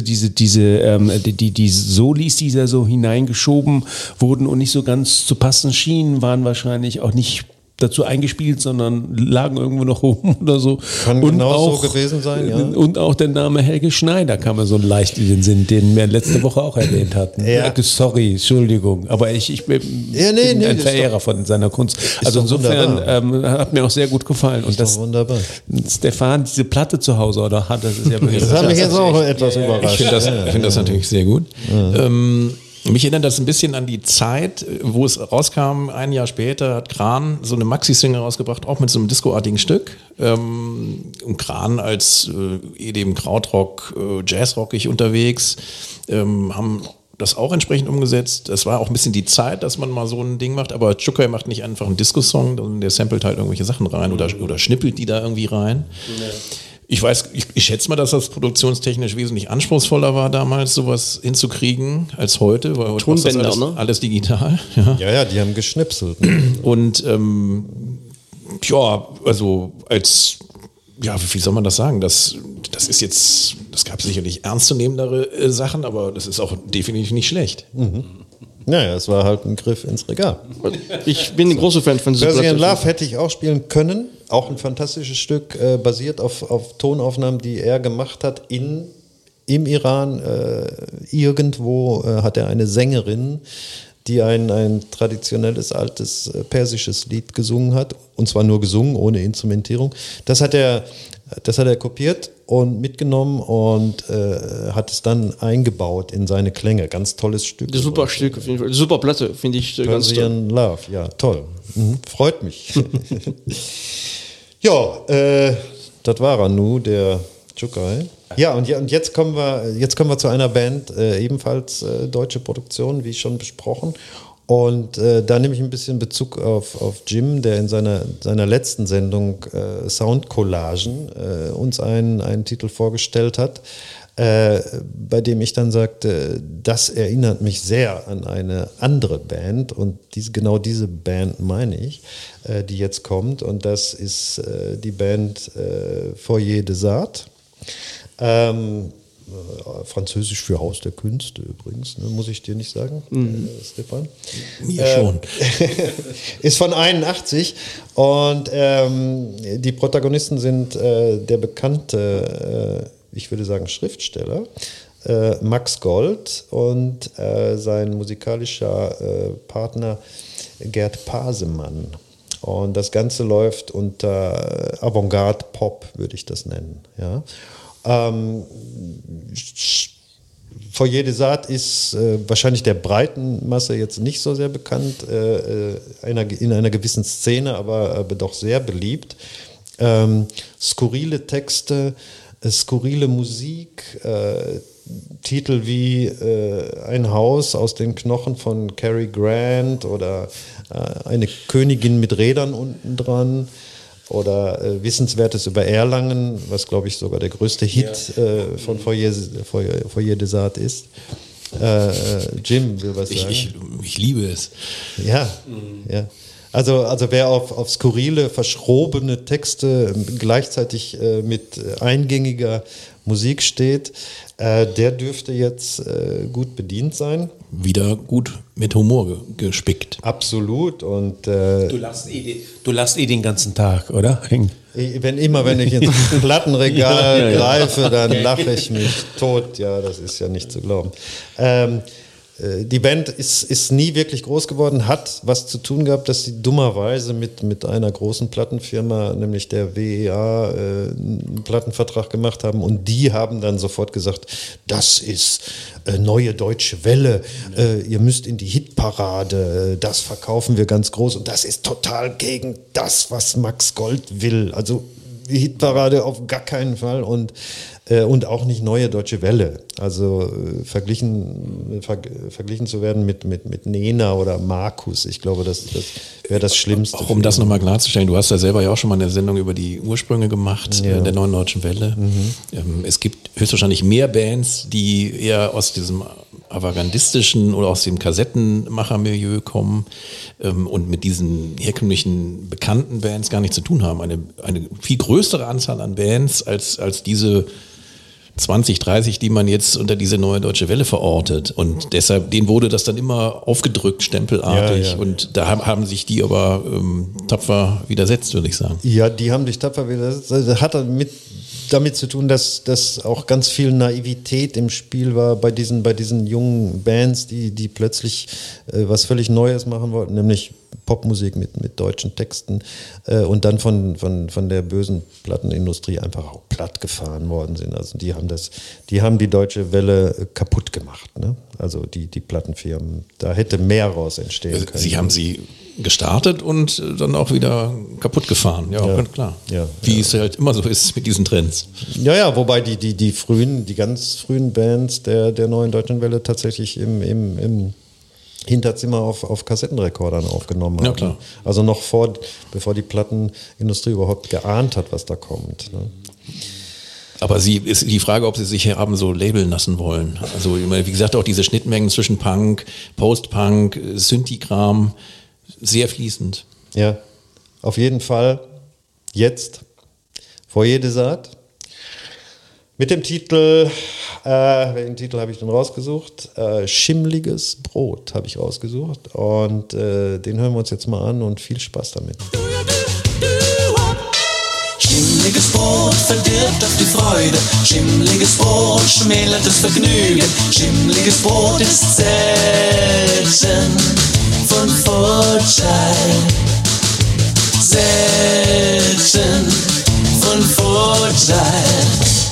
Solis, die da so hineingeschoben wurden und nicht so ganz zu passen schienen, waren wahrscheinlich auch nicht dazu eingespielt, sondern lagen irgendwo noch rum oder so. Kann und genau auch, so gewesen sein, ja. Und auch der Name Helge Schneider kam mir so leicht in den Sinn, den wir letzte Woche auch erwähnt hatten. Ja. Sorry, Entschuldigung, aber ich bin ein Verehrer von seiner Kunst. Also insofern hat mir auch sehr gut gefallen. Und das wunderbar. Stefan diese Platte zu Hause oder hat, das ist ja wirklich. Das hat mich jetzt auch etwas überrascht. Ich finde das natürlich sehr gut. Ja. Mich erinnert das ein bisschen an die Zeit, wo es rauskam, ein Jahr später hat Kran so eine Maxi-Single rausgebracht, auch mit so einem Disco-artigen Stück. Und Kran als eben Krautrock, Jazzrockig unterwegs, haben das auch entsprechend umgesetzt. Das war auch ein bisschen die Zeit, dass man mal so ein Ding macht, aber Czukay macht nicht einfach einen Disco-Song, sondern der samplet halt irgendwelche Sachen rein oder schnippelt die da irgendwie rein. Ja. Ich schätze mal, dass das produktionstechnisch wesentlich anspruchsvoller war damals, sowas hinzukriegen als heute, weil heute ist das alles digital. Ja, die haben geschnipselt. Und also wie soll man das sagen? Das ist jetzt Es gab sicherlich ernstzunehmendere Sachen, aber das ist auch definitiv nicht schlecht. Naja, es war halt ein Griff ins Regal. Ich bin ein großer Fan von dieser Persian Platte. Love hätte ich auch spielen können. Auch ein fantastisches Stück, basiert auf Tonaufnahmen, die er gemacht hat im Iran. Irgendwo hat er eine Sängerin, die ein traditionelles, altes persisches Lied gesungen hat. Und zwar nur gesungen, ohne Instrumentierung. Das hat er kopiert und mitgenommen und hat es dann eingebaut in seine Klänge. Ganz tolles Stück. Super Stück auf jeden Fall. Super Platte, finde ich ganz toll. Persian Love, ja, toll. Freut mich. Ja, das war er nu, der Chukai. Ja, und jetzt kommen wir zu einer Band, ebenfalls deutsche Produktion, wie schon besprochen. Und da nehme ich ein bisschen Bezug auf Jim, der in seiner letzten Sendung Soundcollagen uns einen Titel vorgestellt hat, bei dem ich dann sagte, das erinnert mich sehr an eine andere Band und genau diese Band meine ich, die jetzt kommt, und das ist die Band Foyer des Arts. Französisch für Haus der Künste übrigens, ne, muss ich dir nicht sagen, Stefan? Mir schon. Ist von 81 und die Protagonisten sind der bekannte, ich würde sagen Schriftsteller, Max Gold und sein musikalischer Partner Gerd Pasemann. Und das Ganze läuft unter Avantgarde-Pop, würde ich das nennen. Ja. Foyer des Arts ist wahrscheinlich der breiten Masse jetzt nicht so sehr bekannt, in einer gewissen Szene, aber doch sehr beliebt. Skurrile Texte, skurrile Musik, Titel wie Ein Haus aus den Knochen von Cary Grant oder Eine Königin mit Rädern unten dran. Oder Wissenswertes über Erlangen, was, glaube ich, sogar der größte Hit von Foyer des Arts ist. Jim will was sagen. Ich liebe es. Ja, ja. Also wer auf skurrile, verschrobene Texte gleichzeitig mit eingängiger Musik steht, der dürfte jetzt gut bedient sein. Wieder gut mit Humor gespickt. Absolut. Und Du lachst den ganzen Tag, oder? wenn ich ins Plattenregal greife, dann lache ich mich tot. Ja, das ist ja nicht zu glauben. Die Band ist nie wirklich groß geworden, hat was zu tun gehabt, dass sie dummerweise mit einer großen Plattenfirma, nämlich der WEA, einen Plattenvertrag gemacht haben, und die haben dann sofort gesagt, das ist neue deutsche Welle, ihr müsst in die Hitparade, das verkaufen wir ganz groß, und das ist total gegen das, was Max Gold will. Also die Hitparade auf gar keinen Fall und auch nicht neue deutsche Welle. Also verglichen zu werden mit Nena oder Markus, ich glaube, das wäre das Schlimmste. Auch um das nochmal klarzustellen, du hast ja selber ja auch schon mal eine Sendung über die Ursprünge gemacht, der neuen deutschen Welle. Es gibt höchstwahrscheinlich mehr Bands, die eher aus diesem avantgardistischen oder aus dem Kassettenmachermilieu kommen und mit diesen herkömmlichen bekannten Bands gar nichts zu tun haben. Eine viel größere Anzahl an Bands als diese 20, 30, die man jetzt unter diese neue deutsche Welle verortet. Und deshalb, denen wurde das dann immer aufgedrückt, stempelartig. Und da haben sich die aber tapfer widersetzt, würde ich sagen. Ja, die haben sich tapfer widersetzt. Das hat damit zu tun, dass auch ganz viel Naivität im Spiel war bei diesen jungen Bands, die plötzlich was völlig Neues machen wollten, nämlich Popmusik mit deutschen Texten und dann von der bösen Plattenindustrie einfach auch platt gefahren worden sind. Also die haben die deutsche Welle kaputt gemacht, ne? Also die Plattenfirmen. Da hätte mehr raus entstehen können. Sie haben sie gestartet und dann auch wieder kaputt gefahren, ganz klar. Ja, wie es halt immer so ist mit diesen Trends. Ja, wobei die ganz frühen Bands der neuen deutschen Welle tatsächlich im Hinterzimmer auf Kassettenrekordern aufgenommen haben. Ja, klar. Also noch bevor die Plattenindustrie überhaupt geahnt hat, was da kommt. Ne? Aber ist die Frage, ob sie sich haben so labeln lassen wollen. Also wie gesagt, auch diese Schnittmengen zwischen Punk, Post-Punk, Synthi-Kram, sehr fließend. Ja, auf jeden Fall jetzt Foyer des Arts. Mit dem Titel, welchen Titel habe ich denn rausgesucht? Schimmliges Brot habe ich rausgesucht und den hören wir uns jetzt mal an und viel Spaß damit. Schimmliges Brot verdirbt auf die Freude, schimmliges Brot schmälert das Vergnügen, schimmliges Brot ist selten von Vorteil, selten von Vorteil.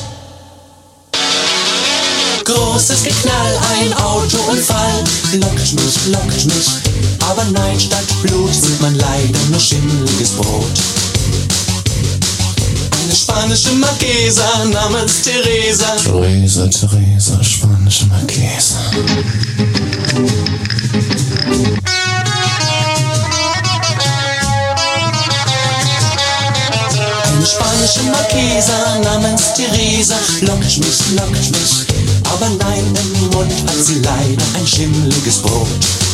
Großes Geknall, ein Autounfall, lockt mich, aber nein, statt Blut sieht man leider nur schimmliges Brot. Eine spanische Marquesa namens Teresa. Teresa, spanische Marquesa. Eine spanische Marquesa namens Teresa lockt mich, aber nein, im Mund hat sie leider ein schimmliges Brot.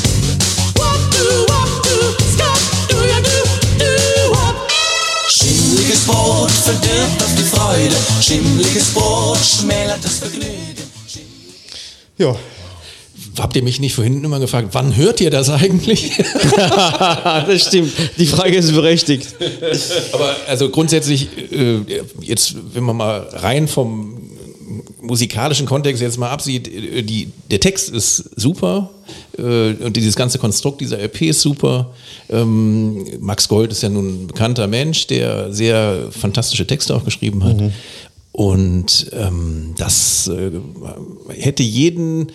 Schimmliges Brot verdirbt auf die Freude, schimmliges Brot schmälert das Vergnügen. Ja. Habt ihr mich nicht vorhin immer gefragt, wann hört ihr das eigentlich? Das stimmt, die Frage ist berechtigt. Aber also grundsätzlich, jetzt, wenn man mal rein vom musikalischen Kontext jetzt mal absieht, der Text ist super und dieses ganze Konstrukt dieser LP ist super. Max Gold ist ja nun ein bekannter Mensch, der sehr fantastische Texte auch geschrieben hat. Und das hätte jeden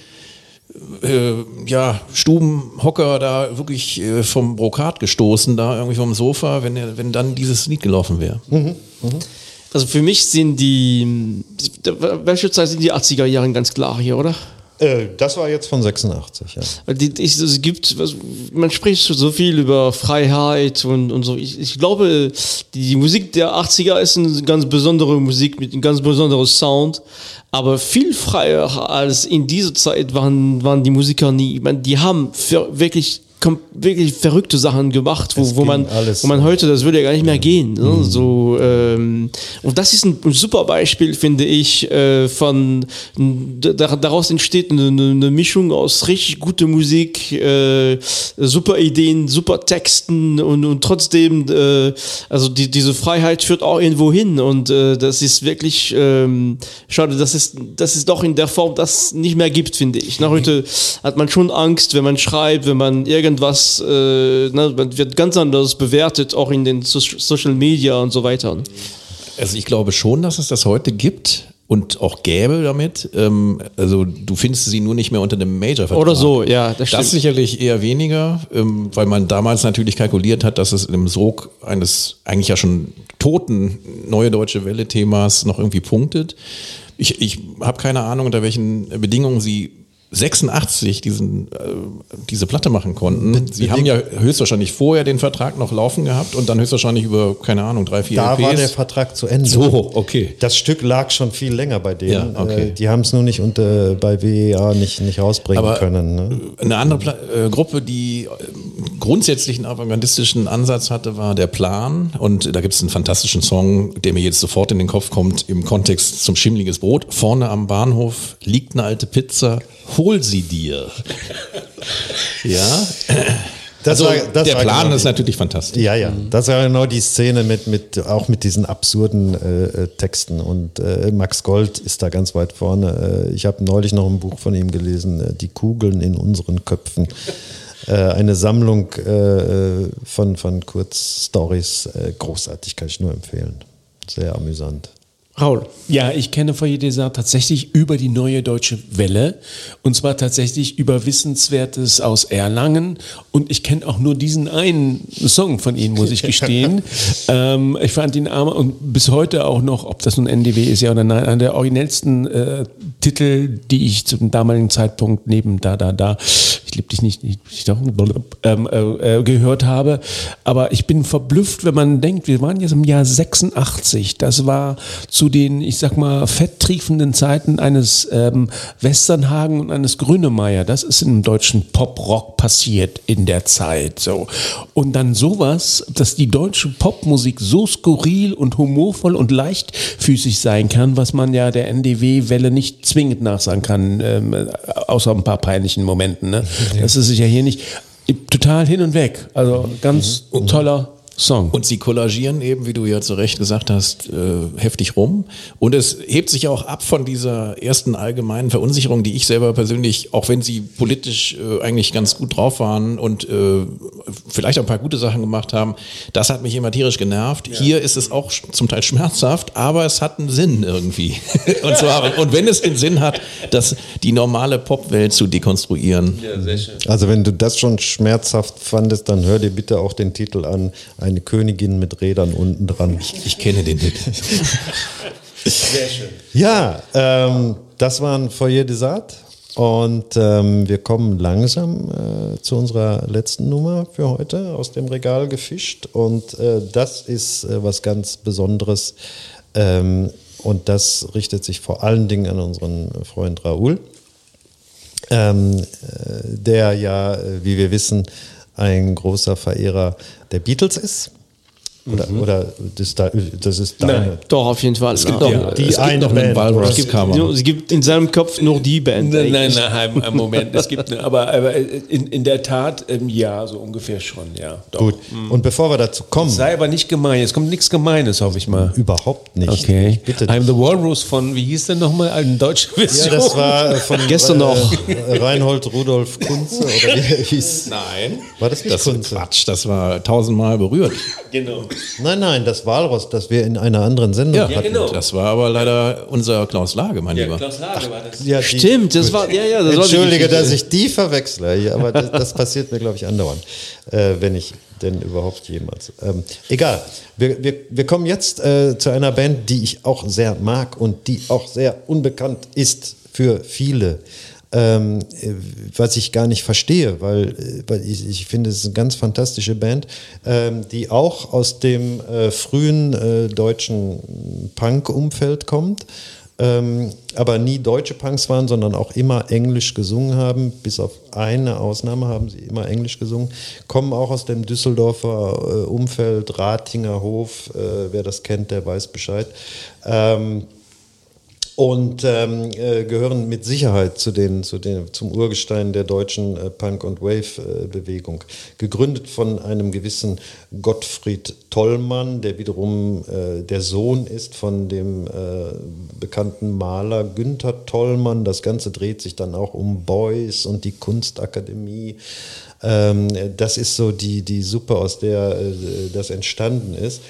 Stubenhocker da wirklich vom Brokat gestoßen, da irgendwie vom Sofa, wenn dann dieses Lied gelaufen wäre. Also für mich sind welche Zeit sind die 80er Jahre ganz klar hier, oder? Das war jetzt von 86, ja. Man spricht so viel über Freiheit und so. Ich glaube, die Musik der 80er ist eine ganz besondere Musik mit einem ganz besonderen Sound. Aber viel freier als in dieser Zeit waren die Musiker nie. Ich meine, die haben wirklich verrückte Sachen gemacht, wo man heute, das würde ja gar nicht mehr gehen. Ne? So, und das ist ein super Beispiel, finde ich, daraus entsteht eine Mischung aus richtig guter Musik, super Ideen, super Texten und trotzdem, also diese Freiheit führt auch irgendwo hin und das ist wirklich schade, dass es doch in der Form das nicht mehr gibt, finde ich. Na, heute hat man schon Angst, wenn man schreibt, wenn man irgendwas, man wird ganz anders bewertet, auch in den Social Media und so weiter. Also ich glaube schon, dass es das heute gibt und auch gäbe damit. Also du findest sie nur nicht mehr unter einem Major-Vertrag. Oder so, ja, das stimmt. Das sicherlich eher weniger, weil man damals natürlich kalkuliert hat, dass es im Sog eines eigentlich ja schon toten Neue Deutsche Welle-Themas noch irgendwie punktet. Ich habe keine Ahnung, unter welchen Bedingungen sie 86 diese Platte machen konnten. Sie haben ja höchstwahrscheinlich vorher den Vertrag noch laufen gehabt und dann höchstwahrscheinlich über, keine Ahnung, 3-4 Da LPs. war der Vertrag zu Ende. So, okay. Das Stück lag schon viel länger bei denen. Ja, okay. Die haben es nur nicht bei WEA nicht rausbringen können. Ne? Eine andere Gruppe, die grundsätzlich einen avantgardistischen Ansatz hatte, war der Plan. Und da gibt es einen fantastischen Song, der mir jetzt sofort in den Kopf kommt, im Kontext zum Schimmliges Brot. Vorne am Bahnhof liegt eine alte Pizza, hol sie dir. Ja. Der Plan genau ist natürlich fantastisch. Ja, ja. Das war genau die Szene auch mit diesen absurden Texten. Und Max Gold ist da ganz weit vorne. Ich habe neulich noch ein Buch von ihm gelesen, Die Kugeln in unseren Köpfen. Eine Sammlung von Kurzstories. Großartig, kann ich nur empfehlen. Sehr amüsant. Raul. Ja, ich kenne Foyer des Arts tatsächlich über die Neue Deutsche Welle und zwar tatsächlich über Wissenswertes aus Erlangen und ich kenne auch nur diesen einen Song von ihnen, muss ich gestehen. Ich fand ihn und bis heute auch noch, ob das nun NDW ist ja oder nein, einer der originellsten Titel, die ich zum damaligen Zeitpunkt neben Da, Ich lieb dich nicht, gehört habe. Aber ich bin verblüfft, wenn man denkt, wir waren jetzt im Jahr 86. Das war zu den, ich sag mal, fetttriefenden Zeiten eines Westernhagen und eines Grönemeyer. Das ist im deutschen Pop-Rock passiert in der Zeit. So. Und dann sowas, dass die deutsche Popmusik so skurril und humorvoll und leichtfüßig sein kann, was man ja der NDW-Welle nicht zwingend nachsagen kann, außer ein paar peinlichen Momenten. Ne? Das ist sicher hier nicht. Total hin und weg. Also ganz toller Song. Und sie kollagieren eben, wie du ja zu Recht gesagt hast, heftig rum. Und es hebt sich auch ab von dieser ersten allgemeinen Verunsicherung, die ich selber persönlich, auch wenn sie politisch eigentlich ganz gut drauf waren und vielleicht auch ein paar gute Sachen gemacht haben, das hat mich immer tierisch genervt. Ja. Hier ist es auch zum Teil schmerzhaft, aber es hat einen Sinn irgendwie. Und wenn es den Sinn hat, dass die normale Popwelt zu dekonstruieren. Ja, sehr schön. Also wenn du das schon schmerzhaft fandest, dann hör dir bitte auch den Titel an, Eine Königin mit Rädern unten dran. Ich kenne den Titel. Sehr schön. Ja, das war ein Foyer des Arts und wir kommen langsam zu unserer letzten Nummer für heute, aus dem Regal gefischt, und das ist was ganz Besonderes und das richtet sich vor allen Dingen an unseren Freund Raoul, der ja, wie wir wissen, ein großer Verehrer der Beatles ist. Oder das ist deine. Nein, doch, auf jeden Fall. Es gibt noch die eine Band. Es gibt in seinem Kopf nur die Band. Nein, Moment. Es gibt aber in der Tat, ja, so ungefähr schon, ja. Doch. Gut. Und bevor wir dazu kommen. Sei aber nicht gemein. Es kommt nichts Gemeines, hoffe ich mal. Überhaupt nicht. Okay. Bitte. I'm the Walrus von, wie hieß denn nochmal, eine deutsche Version? Ja, das war von gestern noch. Reinhold Rudolf Kunze, oder wie er hieß. Nein. War das nicht Kunze? Quatsch, das war 1000-mal berührt. Genau. Nein, das Walross, das wir in einer anderen Sendung hatten. Genau. Das war aber leider unser Klaus Lage, mein Lieber. Klaus Lage war das. Ja, stimmt, das war, das Entschuldige, dass ich die verwechsle, aber das passiert mir, glaube ich, andauernd, wenn ich denn überhaupt jemals. Egal, wir kommen jetzt zu einer Band, die ich auch sehr mag und die auch sehr unbekannt ist für viele. Was ich gar nicht verstehe, weil ich finde, es ist eine ganz fantastische Band, die auch aus dem frühen deutschen Punk-Umfeld kommt, aber nie deutsche Punks waren, sondern auch immer Englisch gesungen haben. Bis auf eine Ausnahme haben sie immer Englisch gesungen. Kommen auch aus dem Düsseldorfer Umfeld, Ratinger Hof, wer das kennt, der weiß Bescheid. Und gehören mit Sicherheit zum Urgestein der deutschen Punk- und Wave-Bewegung. Gegründet von einem gewissen Gottfried Tollmann, der wiederum der Sohn ist von dem bekannten Maler Günther Tollmann. Das Ganze dreht sich dann auch um Beuys und die Kunstakademie. Das ist so die Suppe, aus der das entstanden ist.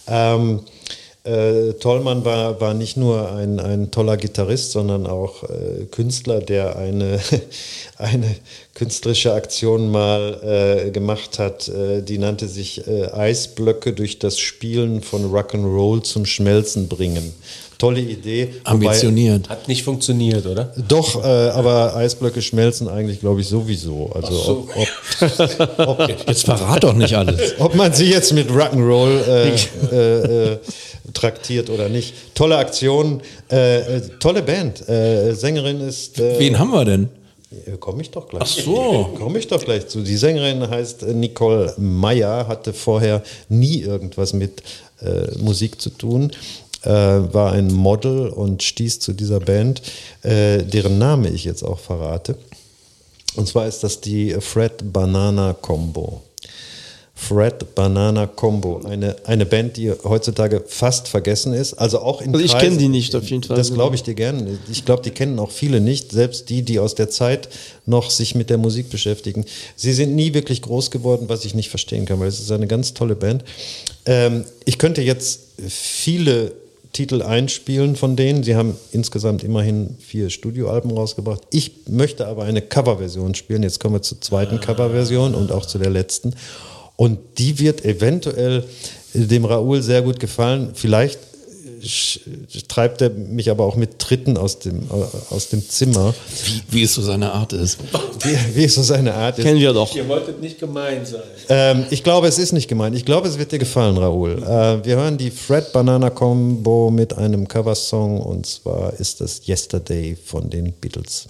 Tollmann war nicht nur ein toller Gitarrist, sondern auch Künstler, der eine künstlerische Aktion mal gemacht hat, die nannte sich Eisblöcke durch das Spielen von Rock'n'Roll zum Schmelzen bringen. Tolle Idee. Ambitioniert. Hat nicht funktioniert, oder? Doch, aber Eisblöcke schmelzen eigentlich, glaube ich, sowieso. Also jetzt verrat doch nicht alles. Ob man sie jetzt mit Rock'n'Roll traktiert oder nicht. Tolle Aktion, tolle Band. Sängerin ist... Wen haben wir denn? Komme ich doch gleich. Ach so. Komme ich doch gleich zu. Die Sängerin heißt Nicole Meyer, hatte vorher nie irgendwas mit Musik zu tun. War ein Model und stieß zu dieser Band, deren Name ich jetzt auch verrate. Und zwar ist das die Fred Banana Combo. Fred Banana Combo, eine Band, die heutzutage fast vergessen ist. Also auch in ich kenne die nicht auf jeden Fall. Das glaube ich dir gerne. Ich glaube, die kennen auch viele nicht, selbst die aus der Zeit noch sich mit der Musik beschäftigen. Sie sind nie wirklich groß geworden, was ich nicht verstehen kann, weil es ist eine ganz tolle Band. Ich könnte jetzt viele Titel einspielen von denen. Sie haben insgesamt immerhin 4 Studioalben rausgebracht. Ich möchte aber eine Coverversion spielen. Jetzt kommen wir zur zweiten Coverversion und auch zu der letzten. Und die wird eventuell dem Raoul sehr gut gefallen. Vielleicht treibt er mich aber auch mit Tritten aus dem Zimmer. Wie es so seine Art ist. Wie es so seine Art ist. Kennen wir doch. Ihr wolltet nicht gemein sein. Ich glaube, es ist nicht gemeint. Ich glaube, es wird dir gefallen, Raoul. Wir hören die Fred Banana Combo mit einem Coversong und zwar ist das Yesterday von den Beatles.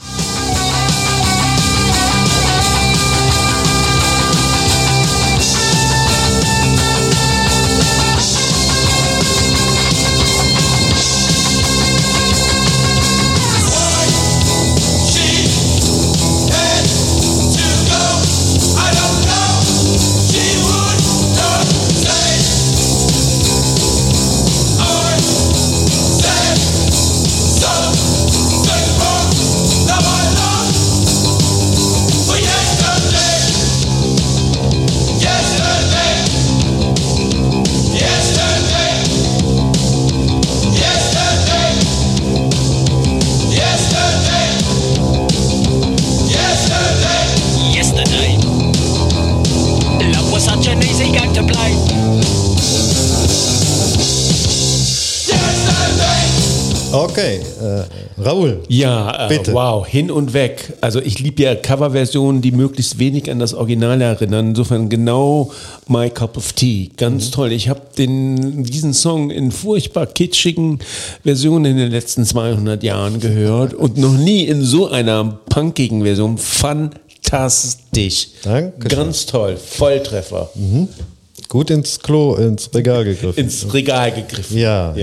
Okay, Raoul. Ja, bitte. Wow, hin und weg. Also ich liebe ja Coverversionen, die möglichst wenig an das Original erinnern. Insofern genau my cup of tea. Ganz toll. Ich habe diesen Song in furchtbar kitschigen Versionen in den letzten 200 Jahren gehört und noch nie in so einer punkigen Version. Fantastisch. Danke. Ganz toll. Volltreffer. Gut ins Regal gegriffen. Ins Regal gegriffen. Ja.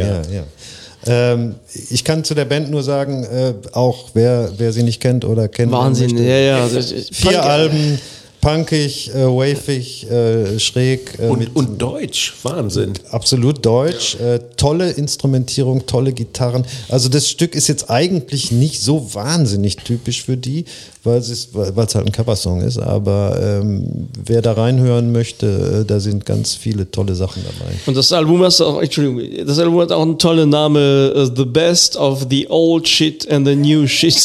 Ich kann zu der Band nur sagen, auch wer sie nicht kennt oder kennt. Wahnsinn, ja. 4 Alben, punkig, wavig, schräg. Und deutsch, Wahnsinn. Absolut deutsch, tolle Instrumentierung, tolle Gitarren. Also das Stück ist jetzt eigentlich nicht so wahnsinnig typisch für die, weil es halt ein Coversong ist, aber wer da reinhören möchte, da sind ganz viele tolle Sachen dabei. Und das Album hat auch einen tollen Namen, The Best of the Old Shit and the New Shit.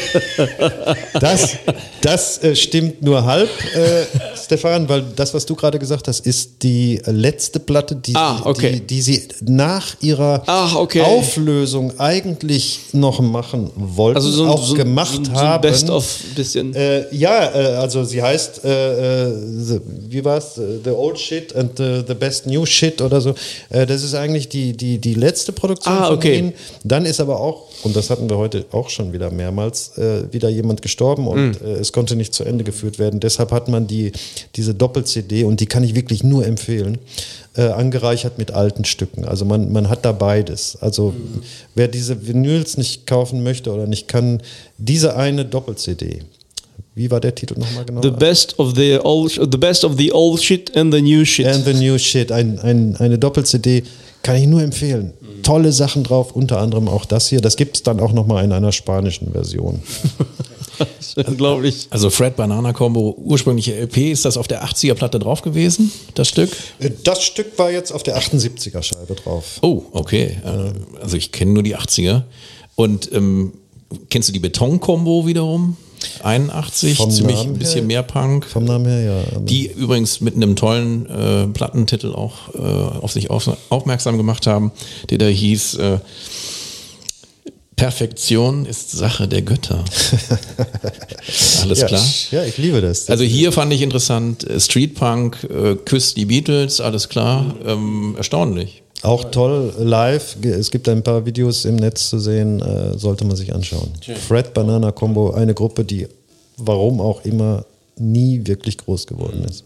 Das stimmt nur halb, Stefan, weil das, was du gerade gesagt hast, ist die letzte Platte, die sie nach ihrer Auflösung eigentlich noch machen wollten, also gemacht haben. Best of bisschen. Also sie heißt, wie war's? The Old Shit and the Best New Shit oder so. Das ist eigentlich die letzte Produktion von ihnen. Dann ist aber auch, und das hatten wir heute auch schon wieder mehrmals, wieder jemand gestorben und es konnte nicht zu Ende geführt werden. Deshalb hat man diese Doppel-CD, und die kann ich wirklich nur empfehlen, angereichert mit alten Stücken. Also man hat da beides. Also wer diese Vinyls nicht kaufen möchte oder nicht kann, diese eine Doppel-CD. Wie war der Titel nochmal genau? The Best of the Old Shit and the New Shit. And the New Shit. Eine Doppel-CD kann ich nur empfehlen. Tolle Sachen drauf, unter anderem auch das hier. Das gibt es dann auch nochmal in einer spanischen Version. Unglaublich. Also Fred Banana Combo, ursprüngliche LP, ist das auf der 80er Platte drauf gewesen, das Stück? Das Stück war jetzt auf der 78er Scheibe drauf. Oh, okay. Also ich kenne nur die 80er. Und kennst du die Beton-Kombo wiederum? 81, vom ziemlich Namen ein bisschen her, mehr Punk. Vom Namen her, ja. Die übrigens mit einem tollen Plattentitel auch auf sich aufmerksam gemacht haben, der da hieß Perfektion ist Sache der Götter. Alles klar? Ja, ich liebe das. Also hier fand ich interessant, Street Punk, küsst die Beatles, alles klar, erstaunlich. Auch toll live. Es gibt ein paar Videos im Netz zu sehen, sollte man sich anschauen. Fred Banana Combo, eine Gruppe, die warum auch immer nie wirklich groß geworden ist.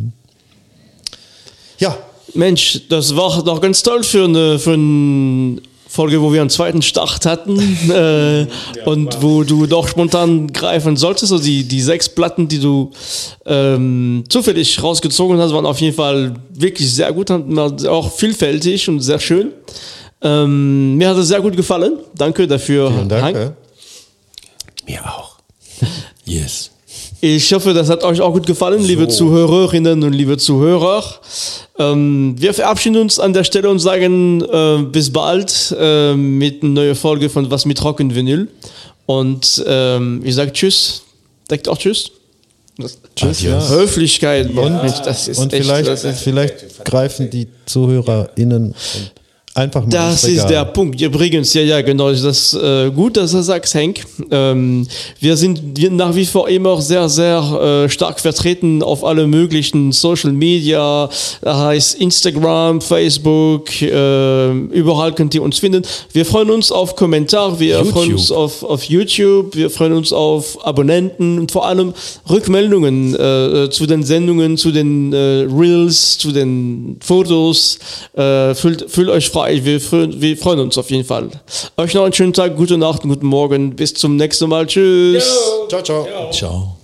Ja. Mensch, das war doch ganz toll für eine Folge, wo wir einen zweiten Start hatten und wo du doch spontan greifen solltest. Also die 6 Platten, die du zufällig rausgezogen hast, waren auf jeden Fall wirklich sehr gut, auch vielfältig und sehr schön. Mir hat es sehr gut gefallen. Danke dafür, Vielen Dank. Hank. Mir auch. Yes. Ich hoffe, das hat euch auch gut gefallen, liebe Zuhörerinnen und liebe Zuhörer. Wir verabschieden uns an der Stelle und sagen bis bald mit einer neuen Folge von Was mit Rock und Vinyl. Und ich sage Tschüss. Sagt auch Tschüss. Tschüss. Ja. Höflichkeit. Und, das ist und echt, vielleicht greifen die ZuhörerInnen und Einfach mal Das ins Regal. ist der Punkt. Übrigens, ja, genau. Das ist gut, dass du sagst, Henk. Wir sind nach wie vor immer sehr, sehr stark vertreten auf alle möglichen Social Media. Das heißt Instagram, Facebook, überall könnt ihr uns finden. Wir freuen uns auf Kommentare, wir freuen uns auf YouTube, wir freuen uns auf Abonnenten und vor allem Rückmeldungen zu den Sendungen, zu den Reels, zu den Fotos. Fühlt euch frei. Wir freuen uns auf jeden Fall. Euch noch einen schönen Tag, gute Nacht, guten Morgen. Bis zum nächsten Mal. Tschüss. Ciao, ciao. Ciao.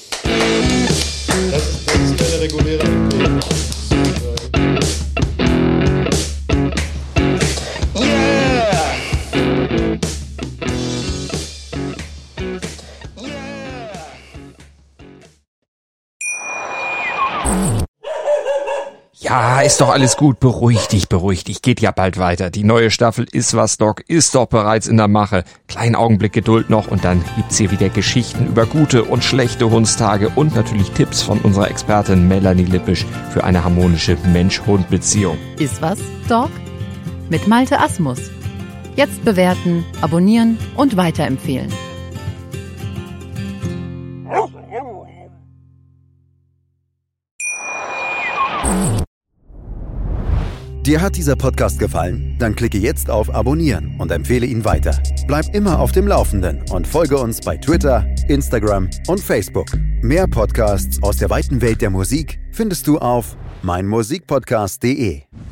Das ist keine reguläre MP. Ja, ist doch alles gut. Beruhig dich. Geht ja bald weiter. Die neue Staffel Iswas Dog ist doch bereits in der Mache. Kleinen Augenblick Geduld noch und dann gibt's hier wieder Geschichten über gute und schlechte Hundstage und natürlich Tipps von unserer Expertin Melanie Lippisch für eine harmonische Mensch-Hund-Beziehung. Iswas Dog? Mit Malte Asmus. Jetzt bewerten, abonnieren und weiterempfehlen. Dir hat dieser Podcast gefallen? Dann klicke jetzt auf Abonnieren und empfehle ihn weiter. Bleib immer auf dem Laufenden und folge uns bei Twitter, Instagram und Facebook. Mehr Podcasts aus der weiten Welt der Musik findest du auf meinmusikpodcast.de.